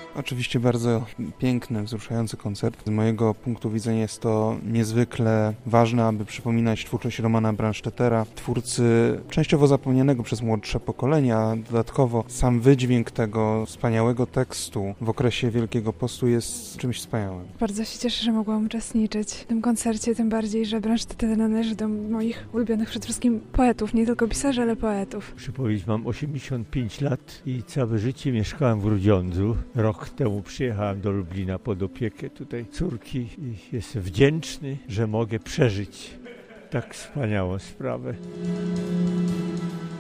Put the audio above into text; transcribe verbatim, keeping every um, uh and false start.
Oczywiście bardzo piękny, wzruszający koncert. Z mojego punktu widzenia jest to niezwykle ważne, aby przypominać twórczość Romana Brandstättera, twórcy częściowo zapomnianego przez młodsze pokolenia, a dodatkowo sam wydźwięk tego wspaniałego tekstu w okresie Wielkiego Postu jest czymś wspaniałym. Bardzo się cieszę, że mogłam uczestniczyć w tym koncercie, tym bardziej, że Brandstätter należy do moich ulubionych przede wszystkim poetów, nie tylko pisarzy, ale poetów. Muszę powiedzieć, mam osiemdziesiąt pięć lat i całe życie mieszkałem w Grudziądzu. Rok temu przyjechałem do Lublina pod opiekę tutaj córki i jestem wdzięczny, że mogę przeżyć tak wspaniałą sprawę.